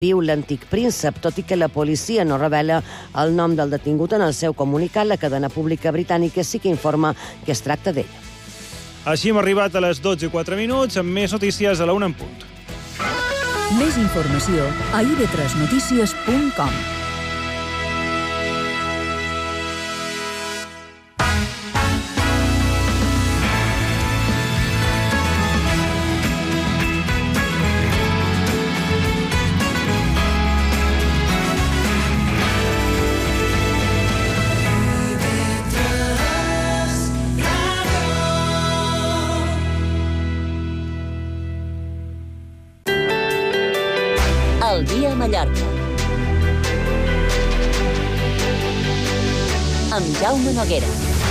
viu l'antic príncep, tot i que la policia no revela el nom del detingut en el seu comunicat. La cadena pública britànica sí que informa que es tracta d'ell. Així hem arribat a les 12:04, amb més notícies a la 1 en punt. Més informació a ib3notícies.com. El dia a Mallorca. Amb Jaume Noguera.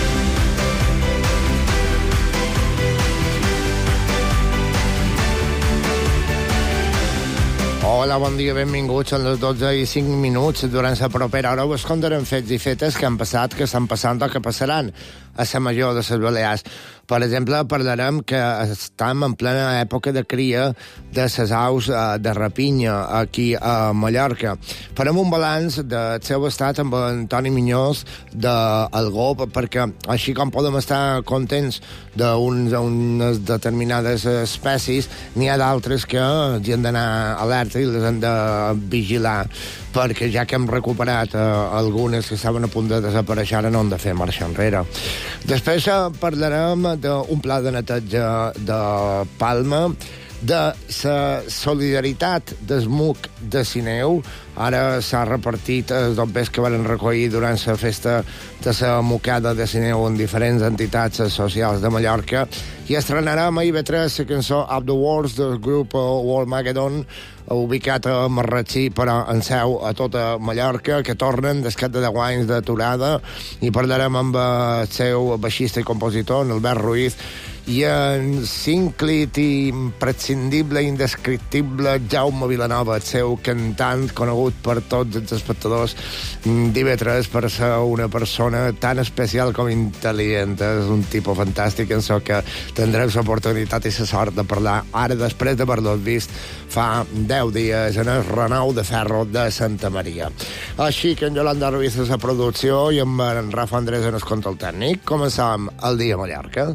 Hola, bon dia, benvinguts. Són les 12:05. Durant la propera hora us contarem fets i fetes que han passat, que estan passant o que passaran a la major de les Balears. Per exemple, parlarem que estem en plena època de cria de les aus de rapinya aquí a Mallorca. Farem un balanç del seu estat amb Antoni Minyós del GOP, perquè així com podem estar contents d'unes determinades espècies, n'hi ha d'altres que hi han d'anar alerta i les han de vigilar, perquè ja que hem recuperat algunes que estaven a punt de desaparèixer, ara no hem de fer marxa enrere. Després parlarem d'un pla de neteja de Palma, de la solidaritat del MUC de Sineu. Ara s'ha repartit els bombers que van recollir durant la festa de la Mucada de Sineu en diferents entitats socials de Mallorca, i estrenarem a IB3 la cançó Of the Wars del grup Warmageddon, ubicat a Marratxí, però en seu a tota Mallorca, que tornen després de 10 anys d'aturada, i parlarem amb el seu baixista i compositor, en Albert Ruiz, i en sínclit i imprescindible, indescriptible Jaume Vilanova, el seu cantant conegut per tots els espectadors d'IV3 per ser una persona tan especial com intel·ligent. És un tipus fantàstic, en so que tindrem l'oportunitat i la sort de parlar ara, després d'haver-los vist fa 10 dies en el renou de ferro de Santa Maria. Així que en Yolanda Ruiz és la producció i amb en Rafa Andrés en el control tècnic. Començam el dia a Mallorca.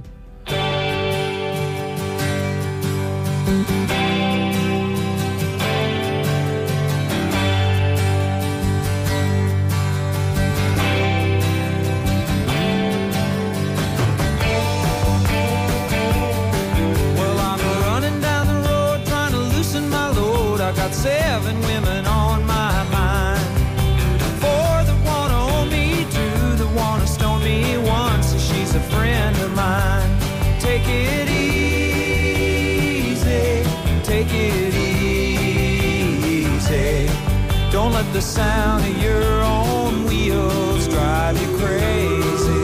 The sound of your own wheels drive you crazy.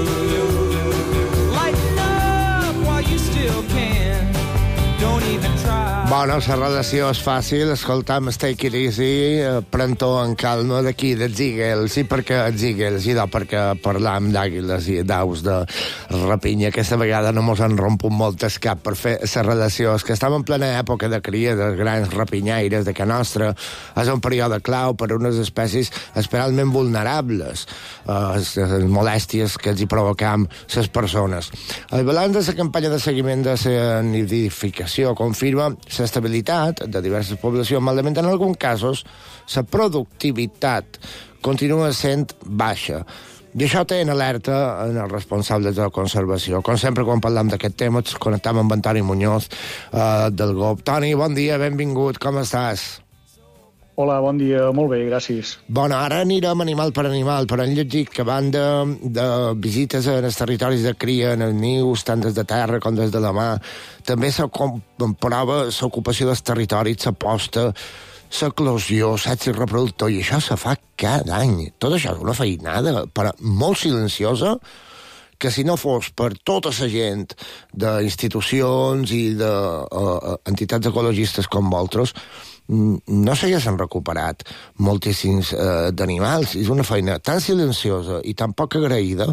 Lighten up while you still can. Don't even try. Bueno, la relació és fàcil. Escoltam Take It Easy, pren-t'ho en calma, d'aquí, dels Eagles. I per què els Eagles? I perquè parlam d'àguiles i d'aus de rapinya. Aquesta vegada no mos han romput molt el cap per fer la relació. És que estem en plena època de cria dels grans rapinyaires de Can Nostra. És un període clau per a unes espècies especialment vulnerables a les molèsties que els hi provocam les persones. El balanç de la campanya de seguiment de la nidificació confirma l'estabilitat de diverses poblacions, malament en alguns casos la productivitat continua sent baixa. I això té en alerta en els responsables de la conservació. Com sempre, quan parlam d'aquest tema, ens connectam amb Antoni Muñoz del GOP. Toni, bon dia, benvingut, com estàs? Hola, bon dia, molt bé, gràcies. Bueno, ara anirem animal per animal, però hem llegit que van de visites en els territoris de cria, en els nius, tant des de terra com des de la mà. També se comprova l'ocupació dels territoris, l'aposta, l'eclosió, el sexe reproductor, i això se fa cada any. Tot això és una feinada, però molt silenciosa, que si no fos per tota la gent d'institucions i d'entitats ecologistes com vosaltres, no s'haguessin recuperat moltíssims d'animals. És una feina tan silenciosa i tan poc agraïda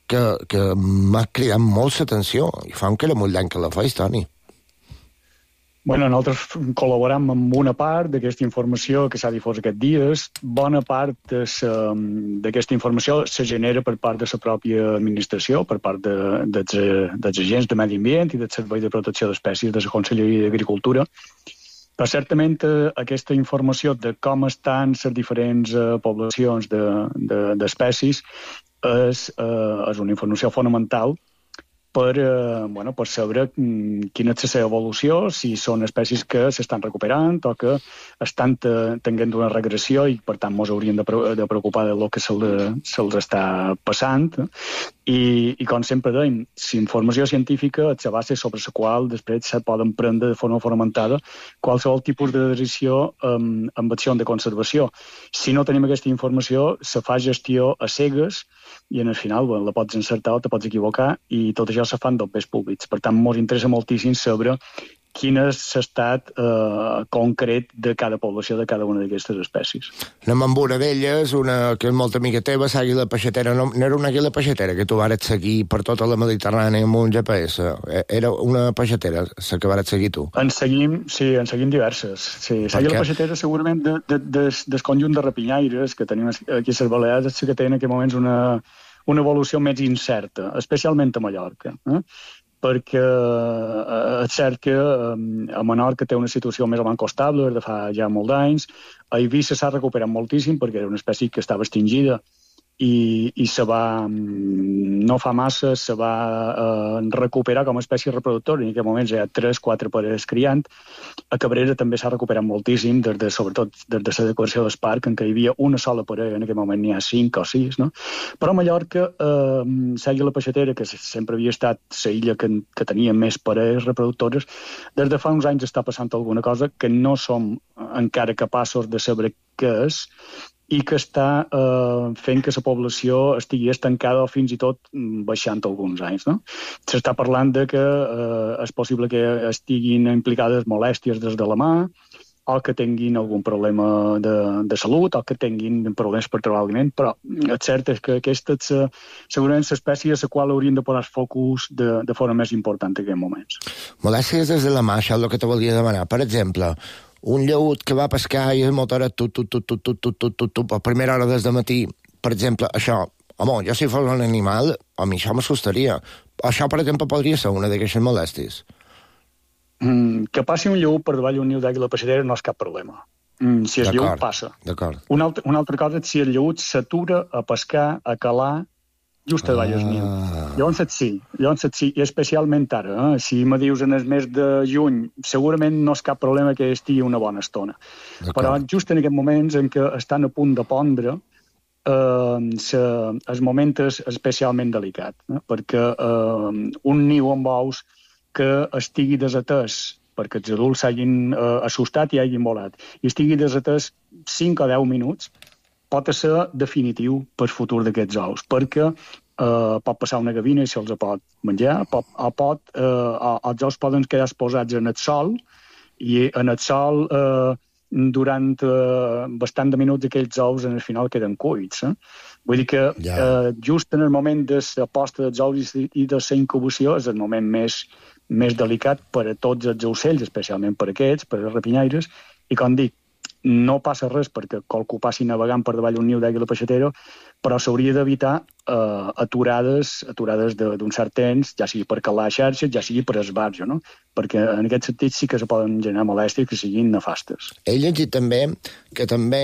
que m'ha cridat molt l'atenció, i fa que era molt llarg que la feis, Toni. Nosaltres col·laboram amb una part d'aquesta informació que s'ha difós aquests dies. Bona part d'aquesta informació se genera per part de la pròpia administració, per part dels agents de medi ambient i del Servei de Protecció d'Espècies de la Conselleria d'Agricultura. Però certament aquesta informació de com estan les diferents poblacions d'espècies és una informació fonamental per saber quina és la seva evolució, si són espècies que s'estan recuperant o que estan tenint una regressió i, per tant, ens hauríem de preocupar del que se'ls està passant. I com sempre dèiem, la informació científica és la base sobre la qual després se poden prendre de forma fonamentada qualsevol tipus de decisió amb acció de conservació. Si no tenim aquesta informació, se fa gestió a cegues i al final la pots encertar o te pots equivocar i tot això se fan dobbers públics. Per tant, ens interessa moltíssim saber quin és l'estat concret de cada població de cada una d'aquestes espècies. Anem amb una d'elles, una que és molt amiga teva, l'àguila peixatera. No era una àguila peixatera que tu vares seguir per tota la Mediterrània amb un GPS. Era una peixatera, la que vares seguir tu. En seguim diverses. Sí, l'àguila peixatera segurament del conjunt de rapinyaires que tenim aquí a les Balears és que té en aquests moments una evolució més incerta, especialment a Mallorca. Perquè és cert que a Menorca té una situació més o menys estable des de fa ja molts anys. A Eivissa s'ha recuperat moltíssim perquè era una espècie que estava extingida i se va, no fa massa, se va recuperar com a espècie reproductora. En aquest moment hi ha 3-4 parelles criant. A Cabrera també s'ha recuperat moltíssim, sobretot des de la declaració del parc, en què hi havia una sola parella, en aquest moment n'hi ha 5 o 6. No? Però a Mallorca, l'àguila peixatera, que sempre havia estat la illa que tenia més parelles reproductores, des de fa uns anys està passant alguna cosa que no som encara capaços de saber què és, i que està fent que la població estigui estancada o fins i tot baixant alguns anys. No? S'està parlant de que és possible que estiguin implicades molèsties des de la mà o que tinguin algun problema de salut o que tinguin problemes per trobar aliment, però el cert és que aquesta és segurament l'espècie a la qual hauríem de posar focus de forma més important en aquests moments. Molèsties des de la mà, això és el que te volia demanar. Per exemple, un lleut que va a pescar i el motor a a primera hora des de matí, per exemple, això, home, jo si fos un animal, a mi això m'assustaria. Això, per exemple, podria ser una d'aquestes molèsties. Que passi un lleut per davall d'un niu d'àguila peixatera no és cap problema. Si el lleut passa. D'acord. Una altra cosa és si el lleut s'atura a pescar, a calar, just a davall del niu. Llavors sí, i especialment ara. Si me dius en el mes de juny, segurament no és cap problema que estigui una bona estona. Però just en aquests moments en què estan a punt de pondre, el moment és especialment delicat, perquè un niu amb ous que estigui desatès perquè els adults s'hagin assustat i hagin volat, i estigui desatès 5 o 10 minuts, pot ser definitiu per futur d'aquests ous, perquè pot passar una gavina i se'ls pot menjar, els ous poden quedar exposats en el sol, i en el sol durant bastant de minuts aquells ous en el final queden cuits. Vull dir que just en el moment de la posta dels ous i de la incubació és el moment més delicat per a tots els ocells, especialment per a aquests, per als rapinyaires, i com dic, no passa res perquè qualcú passi navegant per davall un niu d'àguila peixatera, però s'hauria d'evitar aturades d'un cert temps, ja sigui per calar xarxes, ja sigui per esbarjo, no? Perquè en aquest sentit sí que se poden generar molèsties que siguin nefastes. He llegit també que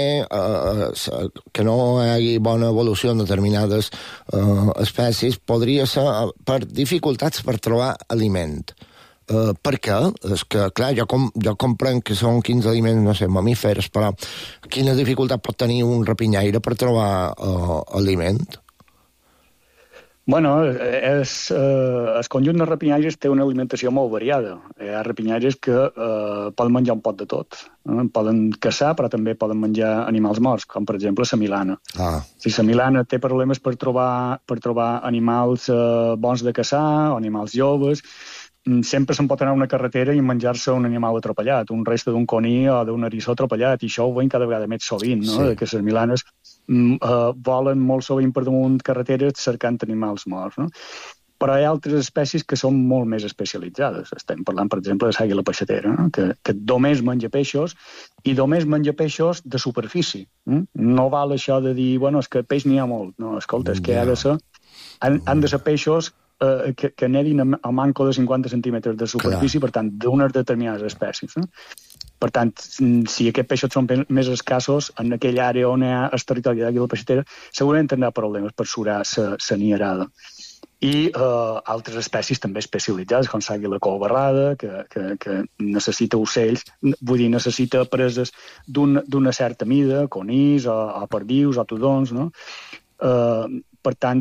no hi hagi bona evolució en determinades espècies podria ser per dificultats per trobar aliment. Per què? És que, clar, jo comprenc que són 15 aliments, no sé, mamífers, però quina dificultat pot tenir un rapinyaire per trobar aliment? Bueno, el conjunt de rapinyaires té una alimentació molt variada. Hi ha rapinyaires que poden menjar un pot de tot. Poden caçar, però també poden menjar animals morts, com per exemple la milana. Si la milana té problemes per trobar animals bons de caçar o animals joves, sempre se'n pot anar a una carretera i menjar-se un animal atropellat, un reste d'un coní o d'un eriçó atropellat, i això ho veiem cada vegada més sovint, no? Que les milanes volen molt sovint per damunt carreteres cercant animals morts, no? Però hi ha altres espècies que són molt més especialitzades. Estem parlant, per exemple, de l'àguila peixatera, que només menja peixos i només menja peixos de superfície. No val això de dir, bueno, és que peix n'hi ha molt. No, escolta, és que han de ser peixos que nedin a manco de 50 centímetres de superfície, per tant, d'unes determinades espècies. Per tant, si aquests peixos són més escassos, en aquella àrea on hi ha el territori d'àguila peixatera, segurament tindrà problemes per surar la nierada. I altres espècies també especialitzades, com l'àguila colbarrada, que necessita ocells, vull dir, necessita preses d'una certa mida, conills, o perdius, o tudons, no? Per tant,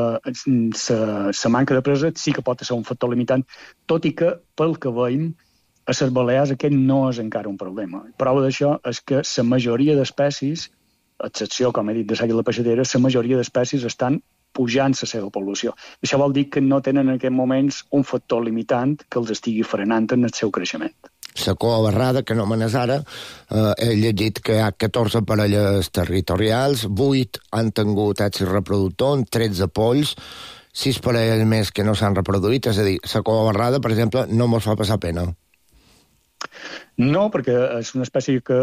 la manca de presa sí que pot ser un factor limitant, tot i que, pel que veiem, a les Balears aquest no és encara un problema. Prova d'això és que la majoria d'espècies, a excepció, com he dit, de l'àguila peixatera, la majoria d'espècies estan pujant la seva població. Això vol dir que no tenen en aquests moments un factor limitant que els estigui frenant en el seu creixement. La cua barrada, que nomenes ara, he llegit que hi ha 14 parelles territorials, 8 han tingut èxit reproductor, 13 polls, 6 parelles més que no s'han reproduït, és a dir, la cua barrada, per exemple, no mos fa passar pena. No, perquè és una espècie que,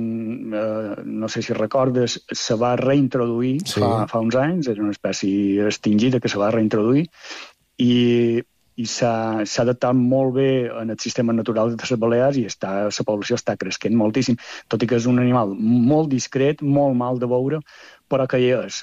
no sé si recordes, se va reintroduir fa uns anys, era una espècie extingida que se va reintroduir, i s'ha adaptat molt bé en el sistema natural de les Balears i la població està creixent moltíssim, tot i que és un animal molt discret, molt mal de veure, però que hi és.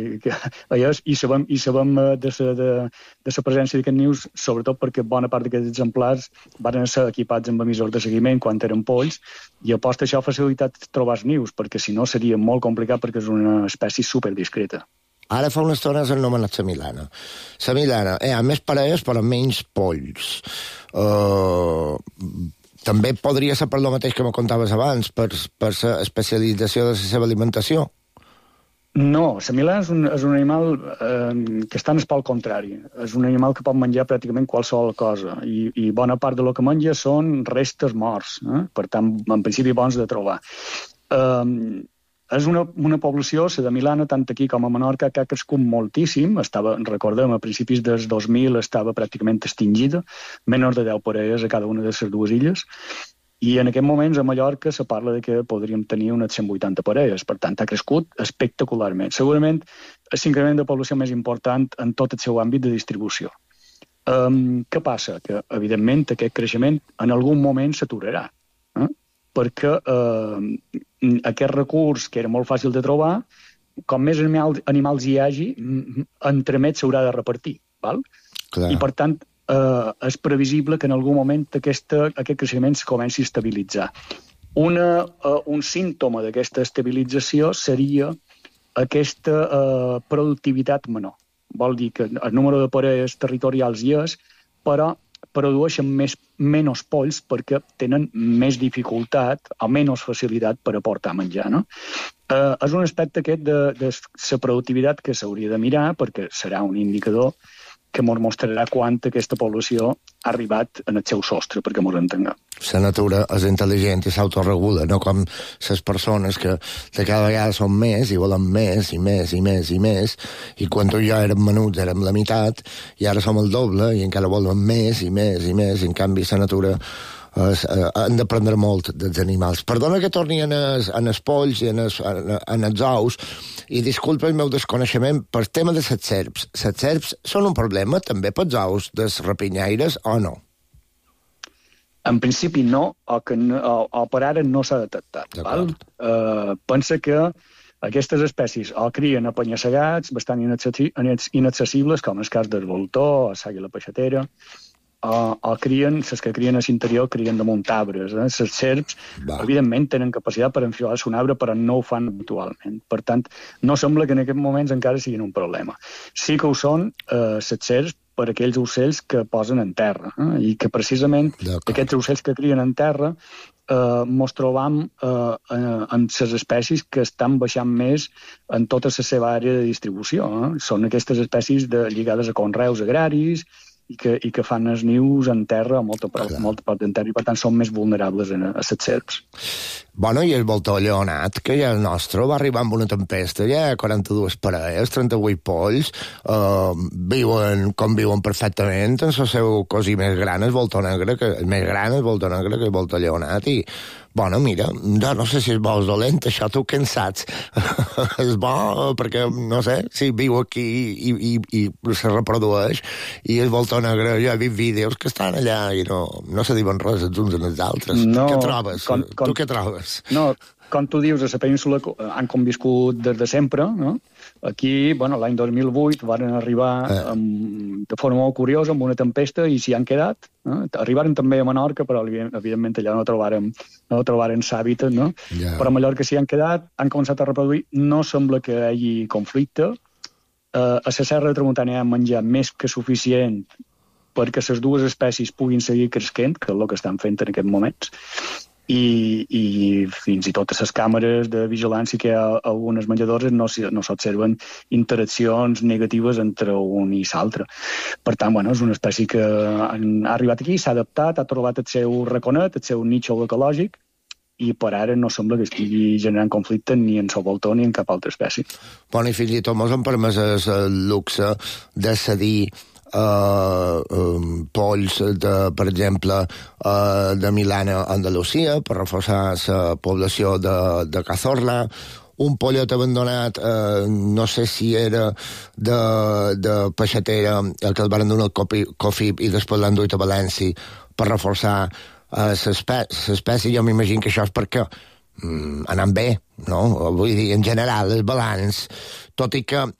I sabem de la presència d'aquests nius, sobretot perquè bona part d'aquests exemplars van ser equipats amb emissors de seguiment quan eren polls, i aposta això ha facilitat trobar els nius, perquè si no seria molt complicat perquè és una espècie superdiscreta. Ara fa una estona has anomenat la milana. La milana, hi ha més parelles però menys polls. També podria ser per lo mateix que me contaves abans, per la especialització de la seva alimentació? No, la milana és un animal que està en el pol contrari. És un animal que pot menjar pràcticament qualsevol cosa i bona part de lo que menja són restes morts, per tant, en principi bons de trobar. És una població, la de Milana, tant aquí com a Menorca, que ha crescut moltíssim. Recordem, a principis dels 2000 estava pràcticament extingida, menys de 10 parelles a cada una de les dues illes, i en aquests moments a Mallorca se parla de que podríem tenir unes 180 parelles. Per tant, ha crescut espectacularment. Segurament és l'increment de població més important en tot el seu àmbit de distribució. Què passa? Que, evidentment, aquest creixement en algun moment s'aturarà, perquè aquest recurs, que era molt fàcil de trobar, com més animals hi hagi, entremig s'haurà de repartir. Val? Clar. I, per tant, és previsible que en algun moment aquest creixement es comenci a estabilitzar. Un símptoma d'aquesta estabilització seria aquesta productivitat menor. Vol dir que el número de parelles territorials hi és, però produeixen menys polls perquè tenen més dificultat o menys facilitat per aportar menjar. No? És un aspecte aquest de la productivitat que s'hauria de mirar perquè serà un indicador que ens mostrarà quan aquesta població ha arribat en el seu sostre, perquè ens entenguem. La natura és intel·ligent i s'autoregula, no com les persones que de cada vegada són més i volen més i més i més i més, i quan tu i jo érem menuts érem la meitat, i ara som el doble i encara volen més i més i més, i en canvi la natura han d'aprendre molt dels animals. Perdona que torni en els polls i en els ous, i disculpa el meu desconeixement per tema de les serps. Les serps són un problema també pels ous dels rapinyaires o no? En principi no, o per ara no s'ha detectat. Pensa que aquestes espècies o crien a penya-segats bastant inaccessibles, com el cas del voltor o l'àguila peixatera, o crien, les que crien a l'interior crien damunt arbres. Les serps, evidentment, tenen capacitat per enfilar un arbre, però no ho fan habitualment. Per tant, no sembla que en aquests moments encara siguin un problema. Sí que ho són les serps per aquells ocells que posen en terra, i que precisament aquests ocells que crien en terra ens trobam en les espècies que estan baixant més en tota la seva àrea de distribució. Són aquestes espècies lligades a conreus agraris i que fan els nius en terra o molt a prop en terra, i per tant són més vulnerables a les serps. Bueno, i el voltor lleonat, que ja el nostre, va arribar amb una tempesta, ja 42 parelles, 38 polls, conviuen perfectament en el seu cosí més gran, el voltor negre, que el més gran, el voltor negre, que el voltor lleonat, i bueno, mira, no sé si és bo o dolent, això tu què en saps? És bo perquè, no sé, si viu aquí i se reprodueix, i el voltor negre, jo he vist vídeos que estan allà i no se diuen res els uns als altres. No, què trobes? Tu què trobes? No, com tu dius, a la península han conviscut des de sempre, no? Aquí, bueno, l'any 2008 van arribar de forma molt curiosa amb una tempesta i s'hi han quedat. Arribaren també a Menorca, però evidentment allà no trobaren l'hàbitat, no? Yeah. Però a Mallorca s'hi han quedat, han començat a reproduir, no sembla que hi hagi conflicte. A la Serra de Tramuntana hi ha menjar més que suficient perquè les dues espècies puguin seguir creixent, que és el que estan fent en aquests moments. I fins i tot a les càmeres de vigilància que hi ha a algunes menjadores no s'observen interaccions negatives entre un i l'altre. Per tant, bueno, és una espècie que ha arribat aquí, s'ha adaptat, ha trobat el seu raconet, el seu nítxol ecològic, i per ara no sembla que estigui generant conflicte ni en el voltor ni en cap altra espècie. Bueno, i fins i tot mos han permès el luxe de cedir polls, per exemple, de Milana a Andalusia, per reforçar la població de Cazorla, un pollet abandonat, no sé si era de Peixatera, que el van donar al COFIP i després l'han duit a València per reforçar l'espècie. Jo m'imagino que això és perquè anant bé, no? Vull dir, en general, el balanç, tot i que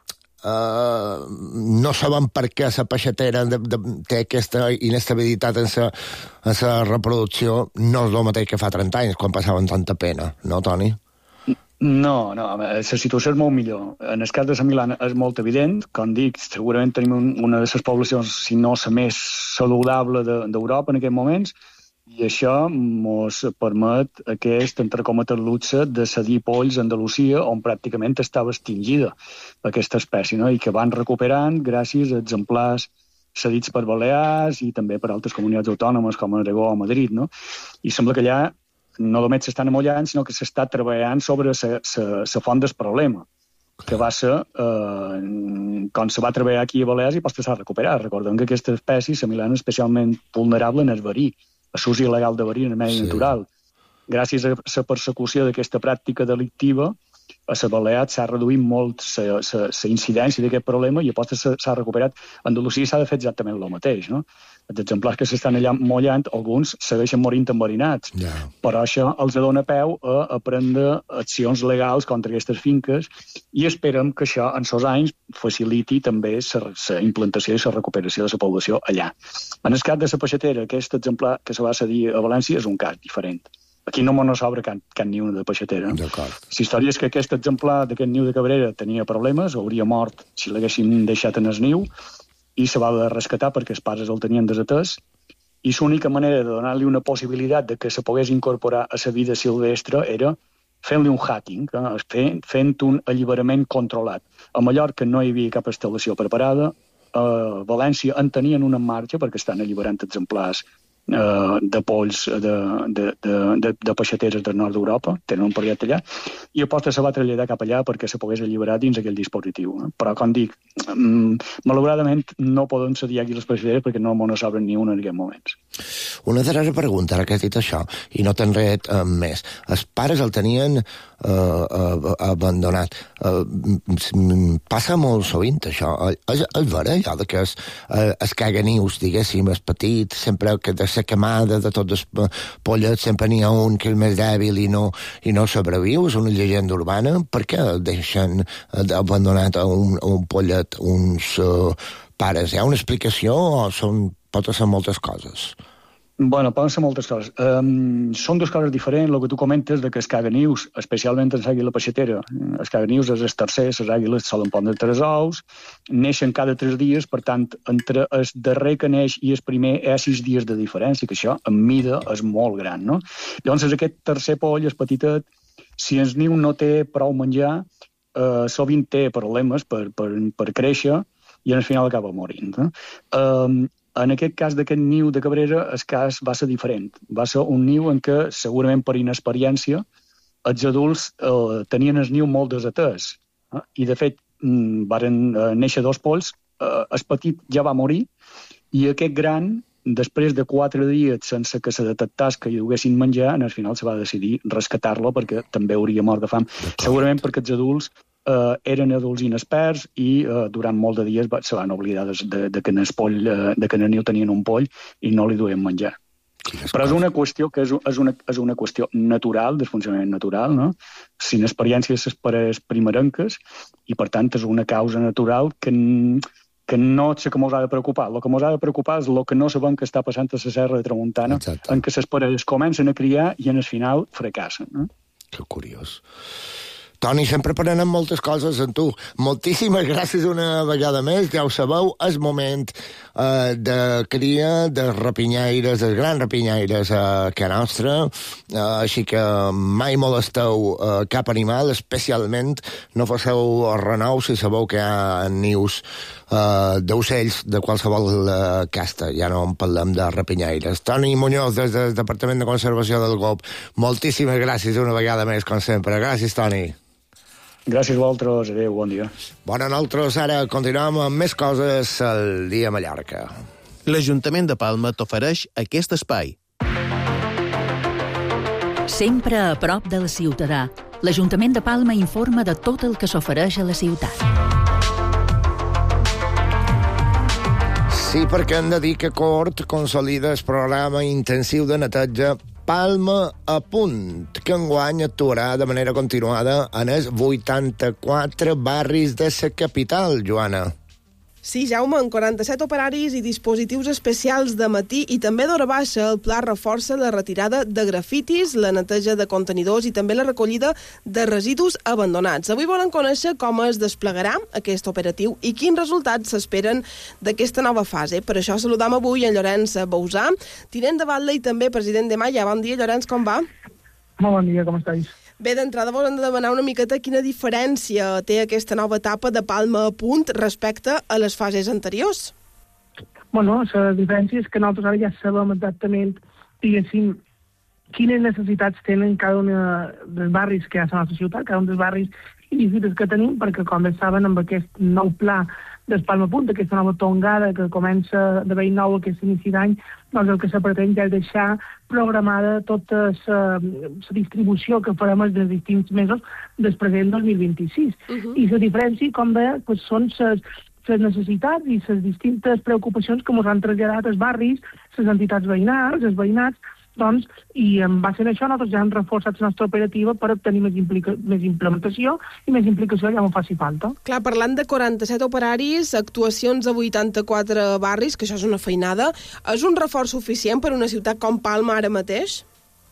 no sabem per què la peixatera té aquesta inestabilitat en la reproducció, no és el mateix que fa 30 anys, quan passaven tanta pena, no, Toni? No, la situació és molt millor. En el cas de la Milana és molt evident. Com dic, segurament tenim una de les poblacions, si no la més saludable d'Europa en aquests moments, i això ens permet aquest, entre cometes, luxe de cedir polls a Andalusia, on pràcticament estava extingida aquesta espècie, no? I que van recuperant gràcies a exemplars cedits per Balears i també per altres comunitats autònomes com Aragó o Madrid, no? I sembla que allà no només s'estan amollant, sinó que s'està treballant sobre la font del problema, que va ser quan se va treballar aquí a Balears i després s'ha recuperat. Recordem que aquesta espècie, la Milana, és especialment vulnerable en el verí, a l'ús il·legal de verí en el medi natural. Gràcies a la persecució d'aquesta pràctica delictiva, a la Balears s'ha reduït molt la incidència d'aquest problema i a s'ha recuperat. A Andalusia s'ha de fer exactament el mateix, no? Els exemplars que s'estan allà mollant, alguns segueixen morint enverinats, però això els dona peu a prendre accions legals contra aquestes finques i esperem que això, en els anys, faciliti també la implantació i la recuperació de la població allà. En el cas de la peixatera, aquest exemplar que se va cedir a València és un cas diferent. Aquí no m'ho s'obre cap niu de peixatera. La història és que aquest exemplar d'aquest niu de Cabrera tenia problemes, hauria mort si l'haguessin deixat en el niu, i se va de rescatar perquè els pares el tenien desatès, i l'única manera de donar-li una possibilitat de que se pogués incorporar a la vida silvestre era fent-li un hacking, fent un alliberament controlat. A Mallorca no hi havia cap instal·lació preparada, a València en tenien una en marxa perquè estan alliberant exemplars de polls de peixateres del nord d'Europa, tenen un projecte allà, i aposta se va traslladar cap allà perquè se pogués alliberar dins aquell dispositiu. Però, com dic, malauradament no podem cedir aquí les peixateres perquè no ens obren ni una en aquests moments. Una darrera pregunta, ara que has dit això, i no te'n ret més. Els pares el tenien abandonat. Passa molt sovint, això. És vera, allò que es caganius, diguéssim, és petit, sempre que de la camada de tots els pollets sempre n'hi ha un que és més dèbil i no sobreviu, és una llegenda urbana. Per què deixen abandonat a un pollet uns pares? Hi ha una explicació o pot ser moltes coses? Bueno, poden ser moltes coses. Són dues coses diferents. El que tu comentes de que els caganius, especialment els àguila peixatera, els caganius és el tercer, les àguiles solen pondre 3 ous, neixen cada 3 dies, per tant, entre el darrer que neix i el primer hi ha 6 dies de diferència, que això, en mida, és molt gran, no? Llavors, aquest tercer poll és petitet. Si el niu no té prou menjar, sovint té problemes per créixer i al final acaba morint. En aquest cas d'aquest niu de Cabrera, el cas va ser diferent. Va ser un niu en què, segurament per inexperiència, els adults tenien el niu molt desatès. I, de fet, varen néixer 2 polls, el petit ja va morir, i aquest gran, després de 4 dies sense que se detectés que hi duguessin menjar, al final se va decidir rescatar-lo perquè també hauria mort de fam. Segurament perquè els adults eren adults inexperts i durant molt de dies se van oblidar de que en el niu tenien un poll i no li duien menjar. Però és una qüestió que és una qüestió natural, del funcionament natural, no? Sin experiències primerenques, i per tant és una causa natural que no és el que ens ha de preocupar. El que ens ha de preocupar és el que no sabem que està passant a la Serra de Tramuntana, en què les parelles comencen a criar i en el final fracassen. No? Que curiós. Toni, sempre aprenem moltes coses en tu. Moltíssimes gràcies una vegada més. Ja ho sabeu, és moment de cria de rapinyaires, dels grans rapinyaires a casa nostra, així que mai molesteu cap animal, especialment no faceu renou si sabeu que hi ha nius d'ocells de qualsevol casta. Ja no en parlem de rapinyaires. Toni Muñoz, des del Departament de Conservació del GOB, moltíssimes gràcies una vegada més, com sempre. Gràcies, Toni. Gràcies a vosaltres, adéu, bon dia. Bona, nosaltres ara continuem amb més coses al dia a Mallorca. L'Ajuntament de Palma t'ofereix aquest espai. Sempre a prop del ciutadà, l'Ajuntament de Palma informa de tot el que s'ofereix a la ciutat. Sí, perquè hem de dir que Cort consolida el programa intensiu de neteja Palma a Punt, que enguany actuarà de manera continuada en els 84 barris de la capital, Joana. Sí, Jaume, en 47 operaris i dispositius especials de matí i també d'hora baixa, el pla reforça la retirada de grafitis, la neteja de contenidors i també la recollida de residus abandonats. Avui volen conèixer com es desplegarà aquest operatiu i quins resultats s'esperen d'aquesta nova fase. Per això saludam avui en Llorenç Bausà, tinent de batlle i també president de Malla. Bon dia, Llorenç, com va? Molt bon dia, com estàs? Bé, d'entrada volem demanar una miqueta quina diferència té aquesta nova etapa de Palma a Punt respecte a les fases anteriors. Bueno, la diferència és que nosaltres ara ja sabem exactament, diguéssim, quines necessitats tenen cada un dels barris que hi ha a la nostra ciutat, cada un dels barris i visites que tenim, perquè, com bé saben, amb aquest nou pla del Palma a Punt, aquesta nova tongada que comença de bell nou aquest inici d'any, doncs el que se pretén ja és deixar programada tota la distribució que farem els distints mesos del present 2026. I la diferència, com deia, són les necessitats i les distintes preocupacions que ens han traslladat els barris, les entitats veïnals, els veïnats, doncs, i en base a això nosaltres ja hem reforçat la nostra operativa per obtenir més implementació i més implicació ja m'ho faci falta. Clar, parlant de 47 operaris, actuacions a 84 barris, que això és una feinada, és un reforç suficient per una ciutat com Palma ara mateix?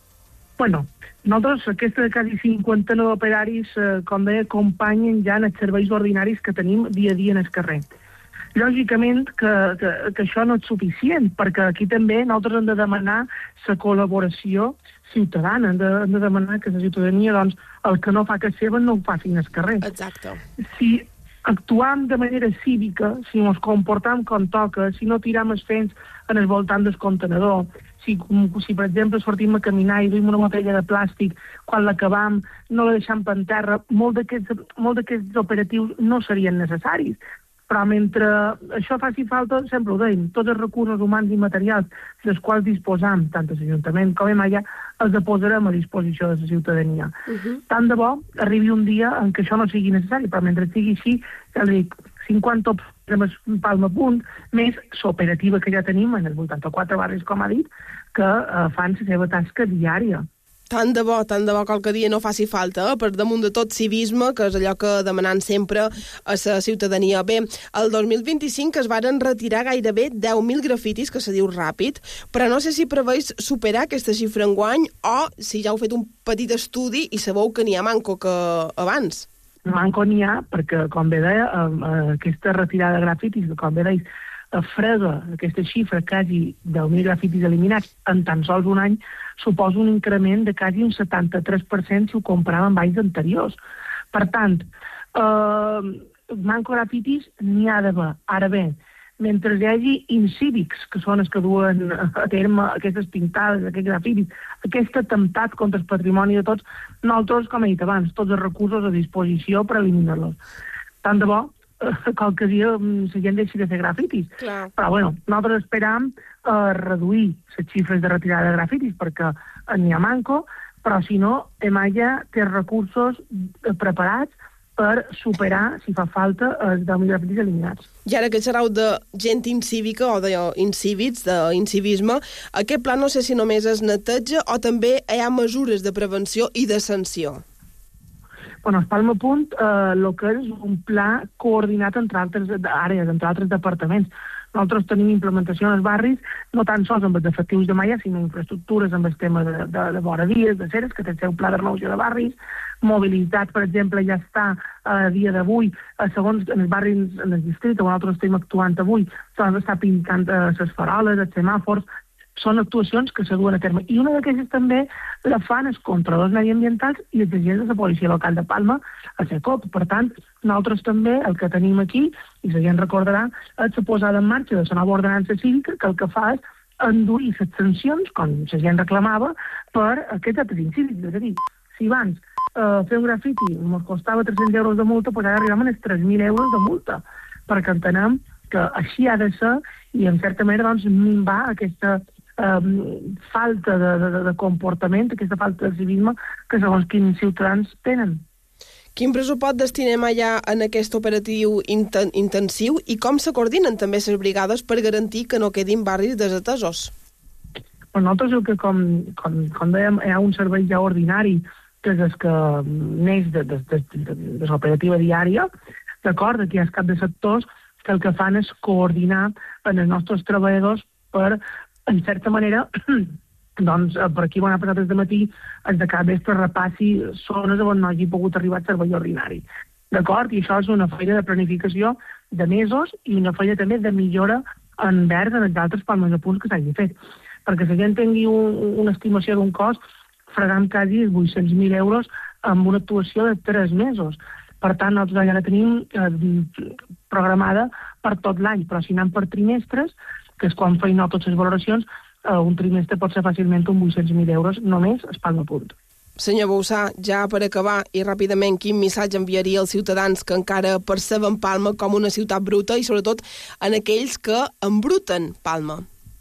Bueno, nosaltres aquesta de quasi 59 operaris, com deia, acompanyen ja en els serveis ordinaris que tenim dia a dia en el carrer. Lògicament que això no és suficient, perquè aquí també nosaltres hem de demanar la col·laboració ciutadana, hem de demanar que la ciutadania, doncs, el que no fa que seva no ho facin al carrer. Exacte. Si actuam de manera cívica, si ens comportam com toca, si no tiram els fens en el voltant del contenedor, si per exemple, sortim a caminar i duim una botella de plàstic, quan l'acabam no la deixam per terra, molt d'aquests operatius no serien necessaris. Però mentre això faci falta, sempre ho deim, tots els recursos humans i materials dels quals disposam, tant a l'Ajuntament com a Malla, els posarem a disposició de la ciutadania. Tant de bo arribi un dia en què això no sigui necessari, però mentre sigui així, ja dic, 50 Palma a Punt, més l'operativa que ja tenim en els 84 barris, com ha dit, que fan la seva tasca diària. Tant de bo qualque dia no faci falta, per damunt de tot civisme, que és allò que demanem sempre a la ciutadania. Bé, el 2025 es varen retirar gairebé 10.000 grafitis, que se diu ràpid, però no sé si preveus superar aquesta xifra enguany o si ja heu fet un petit estudi i sabeu que n'hi ha manco que abans. Manco n'hi ha, perquè, com bé deia, aquesta retirada de grafitis, com bé deia, frega aquesta xifra, quasi 10.000 grafitis eliminats en tan sols un any, suposa un increment de quasi un 73% si ho comparàvem amb anys anteriors. Per tant, manco grafitis n'hi ha d'haver. Ara bé, mentre hi hagi incívics, que són els que duen a terme aquestes pintades, aquests grafitis, aquest atemptat contra el patrimoni de tots, nosaltres, com he dit abans, tots els recursos a disposició per eliminar-los. Tant de bo, qualque dia la gent deixi de fer grafitis. Clar. Però, bueno, nosaltres esperam reduir les xifres de retirada de grafitis perquè n'hi ha manco, però si no, Emalla té recursos preparats per superar, si fa falta, els 10.000 grafitis eliminats. I ara que xerrau de gent incívica o d'incívics, d'incivisme, aquest pla no sé si només es neteja o també hi ha mesures de prevenció i de sanció. Bueno, es Palma Punt el que és un pla coordinat entre altres àrees, entre altres departaments. Nosaltres tenim implementació en els barris, no tan sols amb els efectius de Malla, sinó infraestructures amb el tema de voradies, de ceres, que té el seu pla de renovació de barris. Mobilitat, per exemple, ja està a dia d'avui, segons en els barris, en el districte, on nosaltres estem actuant avui, s'està pintant les faroles, els semàfors. Són actuacions que se duen a terme. I una d'aquestes també la fan els controladors mediambientals i els agents de la policia local de Palma, a SECOP. Per tant, nosaltres també el que tenim aquí, i la gent recordarà, és la posada en marxa de la nova ordenança cívica, que el que fa és endurir les sancions, com la gent reclamava, per aquests actes incívics. És a dir, si abans fer un grafiti ens costava 300 euros de multa, doncs ara arribem als 3.000 euros de multa, perquè entenem que així ha de ser i, en certa manera, doncs, minvar aquesta falta de comportament, aquesta falta de civisme que segons quins ciutadans tenen. Quin pressupost destinem allà en aquest operatiu intensiu i com se coordinen també les brigades per garantir que no quedin barris desatesos? Nosaltres el que, com dèiem, hi ha un servei ja ordinari, que és el que neix de l'operativa diària, d'acord, aquí hi ha el cap de sectors que el que fan és coordinar en els nostres treballadors per, en certa manera, doncs per aquí quan ha passat el matí, el de cap vespre repassi zones on no hagi pogut arribar el servei ordinari. D'acord? I això és una feina de planificació de mesos i una feina també de millora envers en els altres palmes de punts que s'hagi fet. Perquè si la gent tingui una estimació d'un cost, fregam quasi 800.000 euros amb una actuació de 3 mesos. Per tant, nosaltres ja la tenim programada per tot l'any, però si anem per trimestres, que és quan feim totes les valoracions, un trimestre pot ser fàcilment uns 800.000 euros només a Palma Punt. Senyor Bouçà, ja per acabar i ràpidament, quin missatge enviaria als ciutadans que encara perceben Palma com una ciutat bruta i sobretot en aquells que embruten Palma?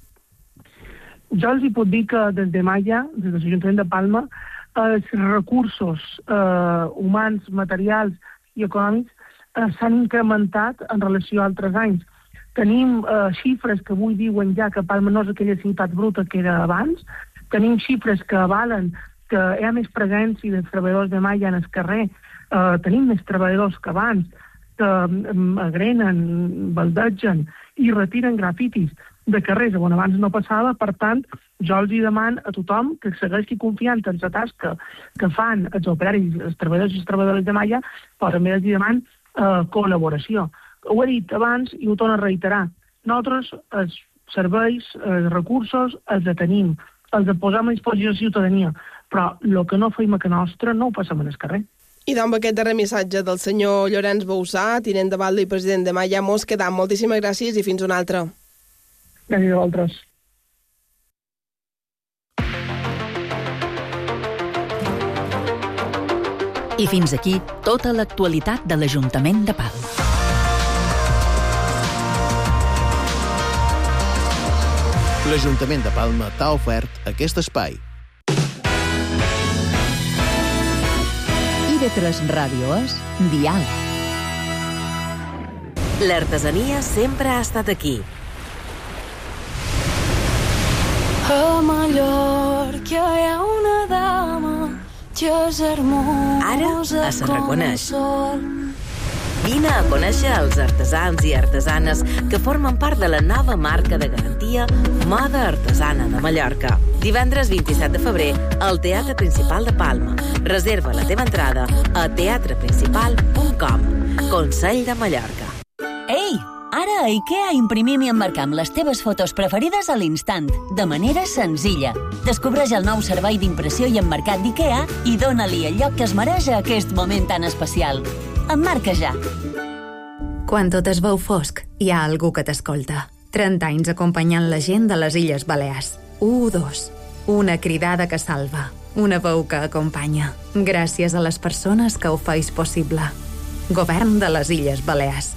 Jo els hi puc dir que des de Malla, des de l'Ajuntament de Palma, els recursos humans, materials i econòmics s'han incrementat en relació a altres anys. Tenim xifres que avui diuen ja que Palma no és aquella ciutat bruta que era abans. Tenim xifres que avalen que hi ha més presència de treballadors de Malla en el carrer. Tenim més treballadors que abans, que agrenen, baldegen i retiren grafitis de carrers on abans no passava. Per tant, jo els demano a tothom que segueixi confiant en la tasca que fan els operaris, els treballadors i les treballadores de Malla, però també els demano col·laboració. Ho he dit abans i ho torno a reiterar. Nosaltres els serveis, els recursos, els tenim, els posem a disposició de la ciutadania, però el que no feim a casa nostra no ho passem en el carrer. I amb aquest darrer missatge del senyor Llorenç Bouçà, tinent de batlle i president de Malla, mos quedam. Moltíssimes gràcies i fins una altra. Gràcies a vosaltres. I fins aquí tota l'actualitat de l'Ajuntament de Palma. L'Ajuntament de Palma t'ha ofert aquest espai. IB3 Ràdio és Dial. L'artesania sempre ha estat aquí. A Mallorca hi ha una dama que és hermosa. Ara es reconeix. Vine a conèixer els artesans i artesanes que formen part de la nova marca de garantia Moda Artesana de Mallorca. Divendres 27 de febrer al Teatre Principal de Palma. Reserva la teva entrada a teatreprincipal.com. Consell de Mallorca. Ei! Ara a IKEA imprimim i emmarcam les teves fotos preferides a l'instant, de manera senzilla. Descobreix el nou servei d'impressió i emmarcat d'IKEA i dóna-li el lloc que es mereix a aquest moment tan especial. Emmarca ja! Quan tot es veu fosc, hi ha algú que t'escolta. 30 anys acompanyant la gent de les Illes Balears. 1-2. Una cridada que salva. Una veu que acompanya. Gràcies a les persones que ho feis possible. Govern de les Illes Balears.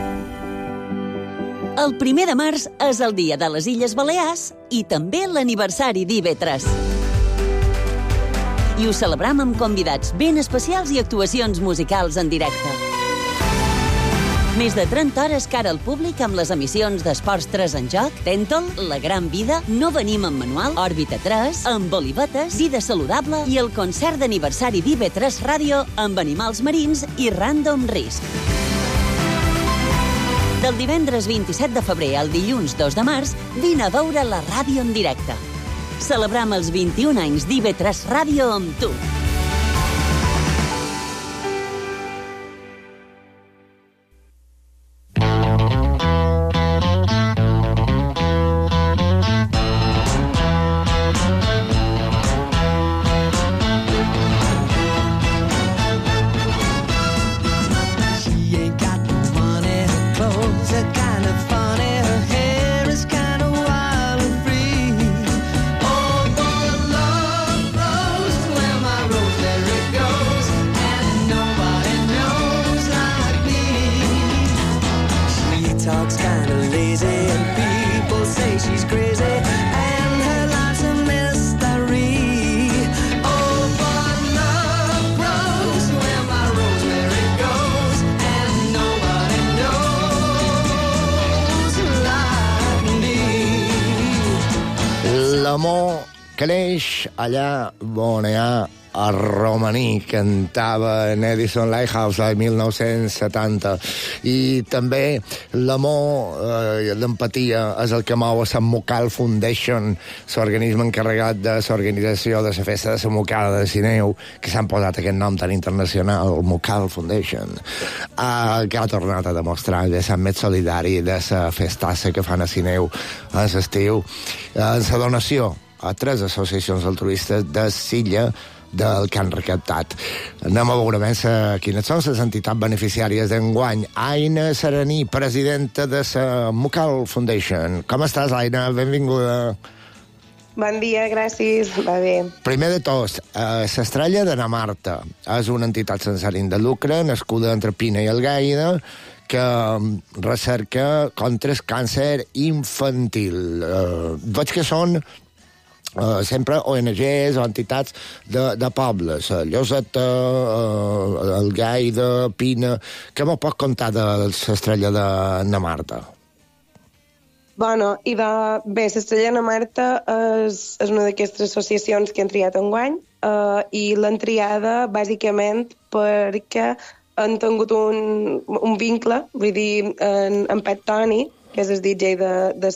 El 1 de març és el dia de les Illes Balears i també l'aniversari d'IV3. I ho celebram amb convidats ben especials i actuacions musicals en directe. Més de 30 hores cara al públic amb les emissions d'Esports 3 en joc, Tèntol, La Gran Vida, No venim amb manual, Òrbita 3, amb Olivetes, Vida Saludable i el concert d'aniversari d'IV3 Ràdio amb animals marins i Random Risk. Del divendres 27 de febrer al dilluns 2 de març, vine a veure la ràdio en directe. Celebram els 21 anys d'IV3 Ràdio amb tu. L'amor creix allà on hi ha a romaní, cantava en Edison Lighthouse el 1970. I també l'amor i l'empatia és el que mou a la Mucal Foundation, l'organisme encarregat de l'organització de la festa de la Mucada de Sineu, que s'han posat aquest nom tan internacional, Mucal Foundation, que ha tornat a demostrar que s'han més solidari de la festassa que fan a Sineu a l'estiu, en la donació a 3 associacions altruistes de Silla del que han recaptat. Anem a veure més quines són les entitats beneficiàries d'enguany. Aina Serení, presidenta de la Mucal Foundation. Com estàs, Aina? Benvinguda. Bon dia, gràcies. Va bé. Primer de tot, l'Estrella de na Marta és una entitat sense ànim de lucre, nascuda entre Pina i Algaida, que recerca contra el càncer infantil. Veig que són sempre ONGs o entitats de pobles, Lloseta, Algaida, Pina. Què m'ho pot contar de l'Estrella de na Marta? Bueno, bé, l'Estrella de na Marta és una d'aquestes associacions que han triat enguany i l'han triada bàsicament perquè han tingut un vincle, vull dir, en Pat Toni, que és el DJ de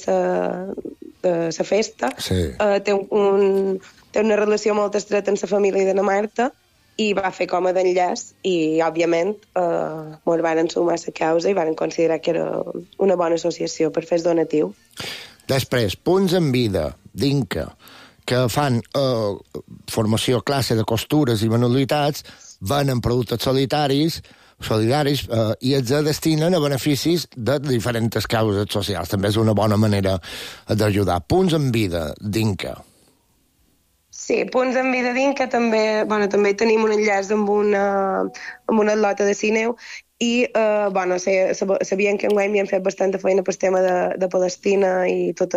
la festa, sí. Té una relació molt estreta amb la família de na Marta i va fer com a d'enllaç i, òbviament, ens van sumar a la causa i van considerar que era una bona associació per fer el donatiu. Després, Punts en Vida, d'Inca, que fan formació classe de costures i manualitats, venen productes solidaris i els destinen a beneficis de diferents causes socials. També és una bona manera d'ajudar. Punts en Vida, d'Inca. Sí, Punts en Vida d'Inca també tenim un enllaç amb una lota de Sineu i sabien que enguany havien fet bastanta feina per tema de Palestina i tot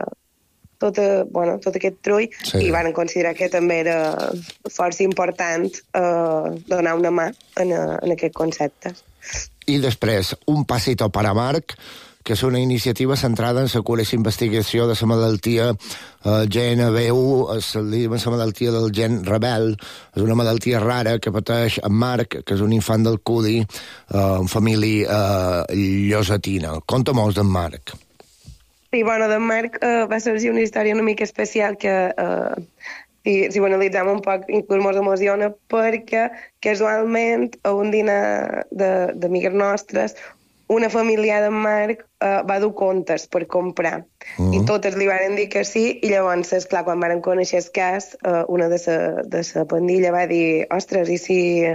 aquest trull, sí. I van considerar que també era força important donar una mà en aquest concepte. I després, Un Pasito para Marc, que és una iniciativa centrada en la cura i investigació de la malaltia GNB1, la malaltia del gen rebel. És una malaltia rara que pateix en Marc, que és un infant del Cudi, en família llosatina. Conta-mos d'en Marc. Sí, d'en Marc va sorgir una història una mica especial que, si ho analitzem un poc, inclús ens emociona, perquè casualment a un dinar d'amigues nostres una família d'en Marc va dur comptes per comprar i totes li van dir que sí i llavors, esclar, quan van conèixer el cas una de la pandilla va dir, ostres, i si